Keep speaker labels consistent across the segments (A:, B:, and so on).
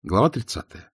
A: Глава 30.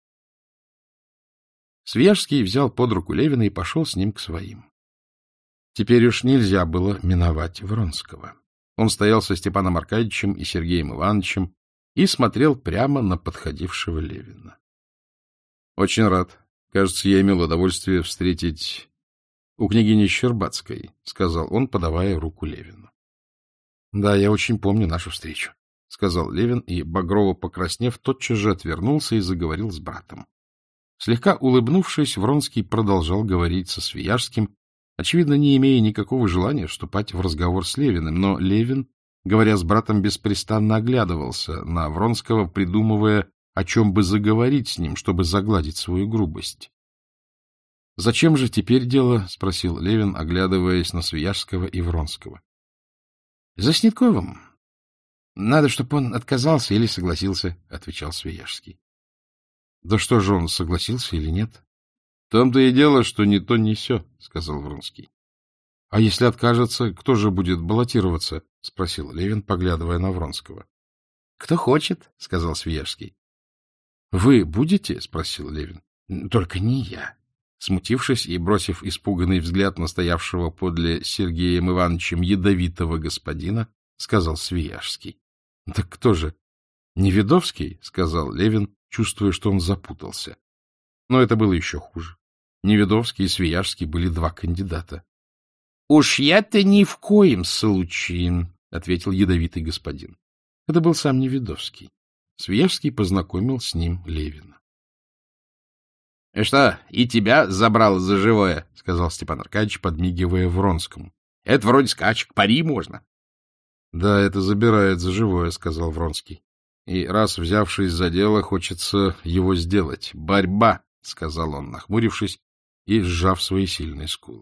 A: Свияжский взял под руку Левина и пошел с ним к своим. Теперь уж нельзя было миновать Вронского. Он стоял со Степаном Аркадьевичем и Сергеем Ивановичем и смотрел прямо на подходившего Левина. — Очень рад. Кажется, я имел удовольствие встретить у княгини Щербацкой, — сказал он, подавая руку Левину. — Да, я очень помню нашу встречу, — сказал Левин, и, багрово покраснев, тотчас же отвернулся и заговорил с братом. Слегка улыбнувшись, Вронский продолжал говорить со Свияжским, очевидно, не имея никакого желания вступать в разговор с Левиным, но Левин, говоря с братом, беспрестанно оглядывался на Вронского, придумывая, о чем бы заговорить с ним, чтобы загладить свою грубость. — Зачем же теперь дело? — спросил Левин, оглядываясь на Свияжского и Вронского. — За Снитковым. Надо, чтобы он отказался или согласился, — отвечал Свияжский. — Да что же он, согласился или нет? — В том-то и дело, что ни то, ни сё, — сказал Вронский. — А если откажется, кто же будет баллотироваться? — спросил Левин, поглядывая на Вронского. — Кто хочет, — сказал Свияжский. — Вы будете? — спросил Левин. — Только не я. Смутившись и бросив испуганный взгляд на стоявшего подле Сергеем Ивановичем ядовитого господина, сказал Свияжский. — Так кто же? — Невидовский, — сказал Левин, чувствуя, что он запутался. Но это было еще хуже. Невидовский и Свияжский были два кандидата. — Уж я-то ни в коем случае, — ответил ядовитый господин. Это был сам Невидовский. Свияжский познакомил с ним Левина. — Что, и тебя забрал за живое, — сказал Степан Аркадьевич, подмигивая Вронскому. — Это вроде скачек, пари можно. — Да, это забирает за живое, — сказал Вронский. — И раз взявшись за дело, хочется его сделать. Борьба, — сказал он, нахмурившись и сжав свои сильные скулы.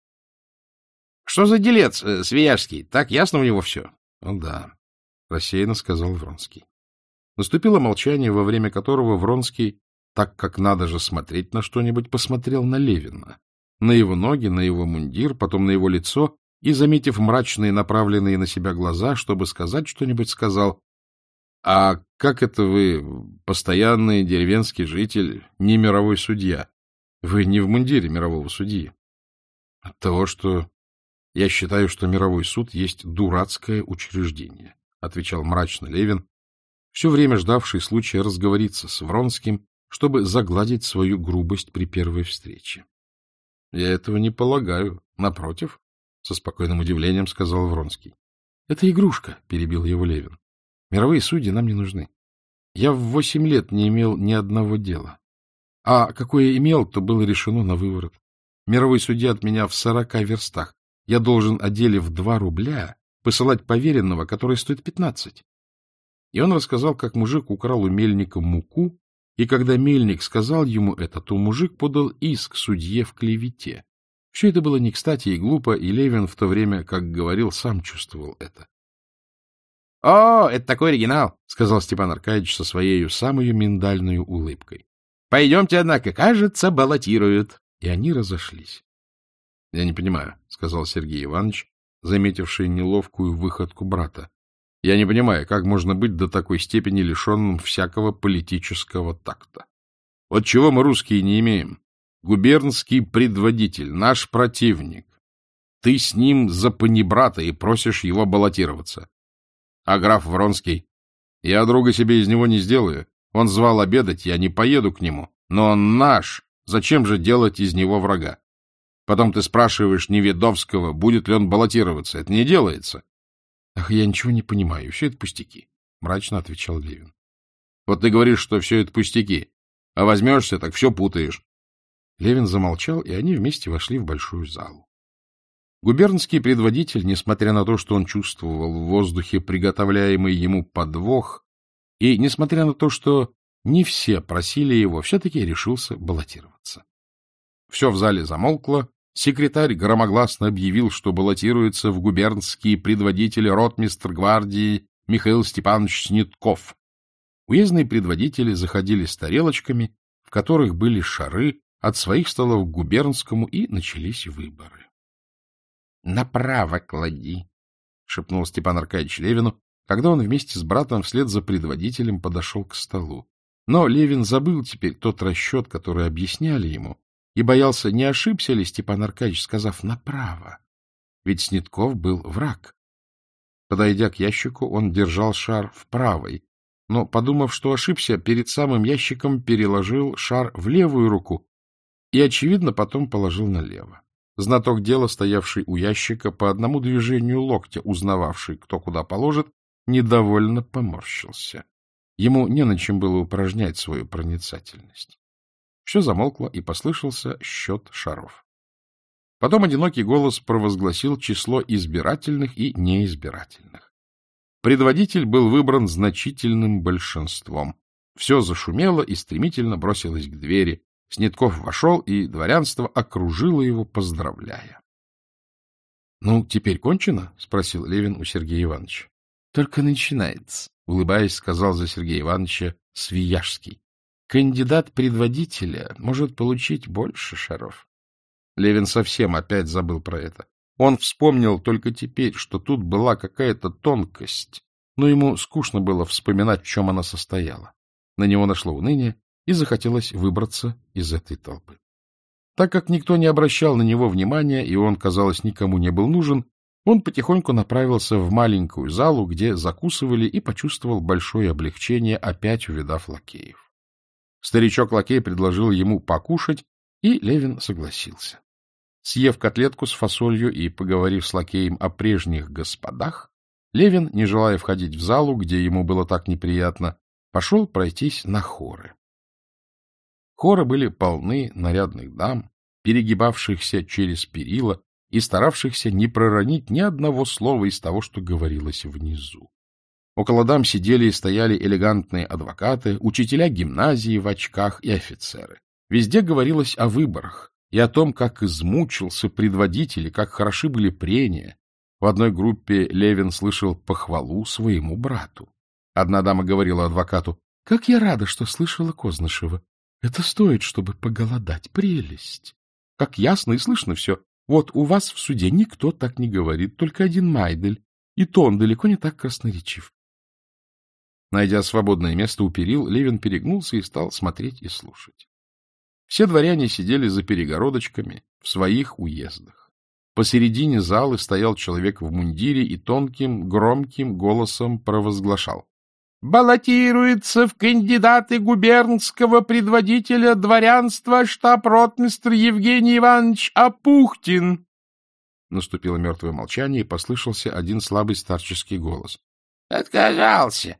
A: — Что за делец, Свияжский? Так ясно у него все? — Ну да, — рассеянно сказал Вронский. Наступило молчание, во время которого Вронский, так как надо же смотреть на что-нибудь, посмотрел на Левина, на его ноги, на его мундир, потом на его лицо, и, заметив мрачные, направленные на себя глаза, чтобы сказать что-нибудь, сказал: — А как это вы, постоянный деревенский житель, не мировой судья? Вы не в мундире мирового судьи. — От того, что я считаю, что мировой суд есть дурацкое учреждение, — отвечал мрачно Левин, все время ждавший случая разговориться с Вронским, чтобы загладить свою грубость при первой встрече. — Я этого не полагаю. Напротив, — со спокойным удивлением сказал Вронский. — Это игрушка, — перебил его Левин. — Мировые судьи нам не нужны. Я в 8 лет не имел ни одного дела. А какое имел, то было решено на выворот. Мировой судья от меня в 40 верстах. Я должен о деле в 2 рубля посылать поверенного, который стоит 15. И он рассказал, как мужик украл у мельника муку, и когда мельник сказал ему это, то мужик подал иск судье в клевете. Все это было не кстати и глупо, и Левин в то время, как говорил, сам чувствовал это. — О, это такой оригинал, — сказал Степан Аркадьевич со своей самой миндальной улыбкой. — Пойдемте, однако, кажется, баллотируют. И они разошлись. — Я не понимаю, — сказал Сергей Иванович, заметивший неловкую выходку брата. — Я не понимаю, как можно быть до такой степени лишенным всякого политического такта. Вот чего мы, русские, не имеем. Губернский предводитель, наш противник. Ты с ним за панибрата и просишь его баллотироваться. А граф Вронский? Я друга себе из него не сделаю. Он звал обедать, я не поеду к нему. Но он наш. Зачем же делать из него врага? Потом ты спрашиваешь Невидовского, будет ли он баллотироваться. Это не делается. — Ах, я ничего не понимаю. Все это пустяки, — мрачно отвечал Левин. — Вот ты говоришь, что все это пустяки. А возьмешься, так все путаешь. Левин замолчал, и они вместе вошли в большую залу. Губернский предводитель, несмотря на то, что он чувствовал в воздухе приготовляемый ему подвох, и несмотря на то, что не все просили его, все-таки решился баллотироваться. Все в зале замолкло, секретарь громогласно объявил, что баллотируется в губернские предводители ротмистр гвардии Михаил Степанович Снитков. Уездные предводители заходили с тарелочками, в которых были шары, от своих столов к губернскому, и начались выборы. — Направо клади, — шепнул Степан Аркадьевич Левину, когда он вместе с братом вслед за предводителем подошел к столу. Но Левин забыл теперь тот расчет, который объясняли ему, и боялся, не ошибся ли Степан Аркадьич, сказав «направо». Ведь Снетков был враг. Подойдя к ящику, он держал шар в правой, но, подумав, что ошибся, перед самым ящиком переложил шар в левую руку и, очевидно, потом положил налево. Знаток дела, стоявший у ящика, по одному движению локтя, узнававший, кто куда положит, недовольно поморщился. Ему не на чем было упражнять свою проницательность. Все замолкло, и послышался счет шаров. Потом одинокий голос провозгласил число избирательных и неизбирательных. Предводитель был выбран значительным большинством. Все зашумело и стремительно бросилось к двери. Снетков вошел, и дворянство окружило его, поздравляя. — Ну, теперь кончено? — спросил Левин у Сергея Ивановича. — Только начинается, — улыбаясь, сказал за Сергея Ивановича Свияжский. — Кандидат предводителя может получить больше шаров. Левин совсем опять забыл про это. Он вспомнил только теперь, что тут была какая-то тонкость, но ему скучно было вспоминать, в чем она состояла. На него нашло уныние, и захотелось выбраться из этой толпы. Так как никто не обращал на него внимания, и он, казалось, никому не был нужен, он потихоньку направился в маленькую залу, где закусывали, и почувствовал большое облегчение, опять увидав лакеев. Старичок-лакей предложил ему покушать, и Левин согласился. Съев котлетку с фасолью и поговорив с лакеем о прежних господах, Левин, не желая входить в залу, где ему было так неприятно, пошел пройтись на хоры. Хоры были полны нарядных дам, перегибавшихся через перила и старавшихся не проронить ни одного слова из того, что говорилось внизу. Около дам сидели и стояли элегантные адвокаты, учителя гимназии в очках и офицеры. Везде говорилось о выборах и о том, как измучился предводитель и как хороши были прения. В одной группе Левин слышал похвалу своему брату. Одна дама говорила адвокату: «Как я рада, что слышала Кознышева. Это стоит, чтобы поголодать. Прелесть! Как ясно и слышно все. Вот у вас в суде никто так не говорит, только один Майдель, и то он далеко не так красноречив». Найдя свободное место у перил, Левин перегнулся и стал смотреть и слушать. Все дворяне сидели за перегородочками в своих уездах. Посередине залы стоял человек в мундире и тонким, громким голосом провозглашал: «Баллотируется в кандидаты губернского предводителя дворянства штаб-ротмистр Евгений Иванович Апухтин». Наступило мертвое молчание, и послышался один слабый старческий голос. «Отказался».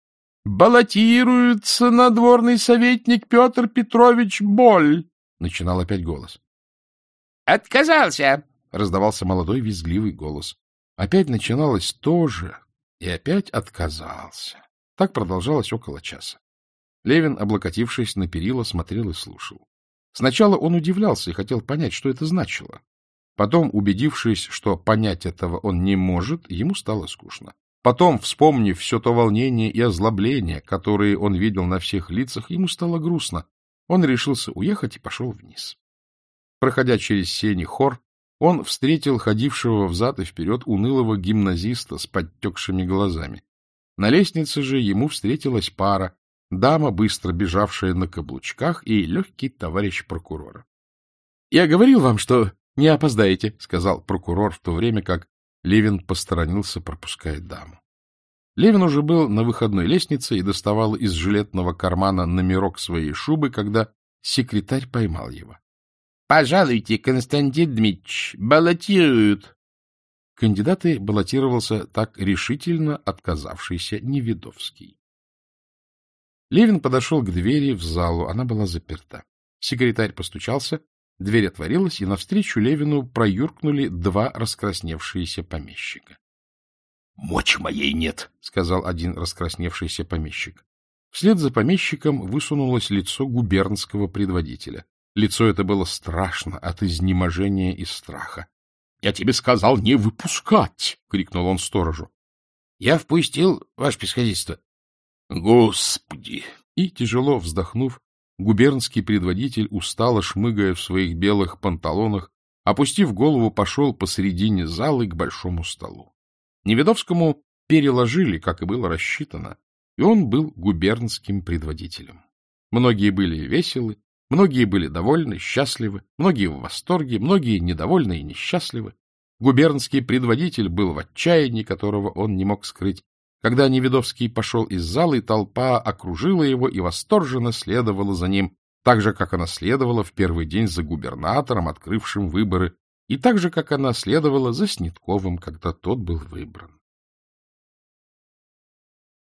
A: «Баллотируется надворный советник Петр Петрович Боль», — начинал опять голос. «Отказался», — раздавался молодой визгливый голос. Опять начиналось то же, и опять отказался. Так продолжалось около часа. Левин, облокотившись на перила, смотрел и слушал. Сначала он удивлялся и хотел понять, что это значило. Потом, убедившись, что понять этого он не может, ему стало скучно. Потом, вспомнив все то волнение и озлобление, которые он видел на всех лицах, ему стало грустно. Он решился уехать и пошел вниз. Проходя через сени хор, он встретил ходившего взад и вперед унылого гимназиста с подтекшими глазами. На лестнице же ему встретилась пара, дама, быстро бежавшая на каблучках, и легкий товарищ прокурора. — Я говорил вам, что не опоздаете, — сказал прокурор, в то время как Левин посторонился, пропуская даму. Левин уже был на выходной лестнице и доставал из жилетного кармана номерок своей шубы, когда секретарь поймал его. — Пожалуйте, Константин Дмитриевич, баллотируют. Кандидаты баллотировался так решительно отказавшийся Неведовский. Левин подошел к двери в залу, она была заперта. Секретарь постучался, дверь отворилась, и навстречу Левину проюркнули два раскрасневшиеся помещика. — Мочи моей нет, — сказал один раскрасневшийся помещик. Вслед за помещиком высунулось лицо губернского предводителя. Лицо это было страшно от изнеможения и страха. — Я тебе сказал не выпускать! — крикнул он сторожу. — Я впустил, ваше превосходительство. — Господи! И, тяжело вздохнув, губернский предводитель, устало шмыгая в своих белых панталонах, опустив голову, пошел посредине залы к большому столу. Неведовскому переложили, как и было рассчитано, и он был губернским предводителем. Многие были веселы, многие были довольны, счастливы, многие в восторге, многие недовольны и несчастливы. Губернский предводитель был в отчаянии, которого он не мог скрыть. Когда Неведовский пошел из зала, и толпа окружила его и восторженно следовала за ним, так же, как она следовала в первый день за губернатором, открывшим выборы, и так же, как она следовала за Снитковым, когда тот был выбран.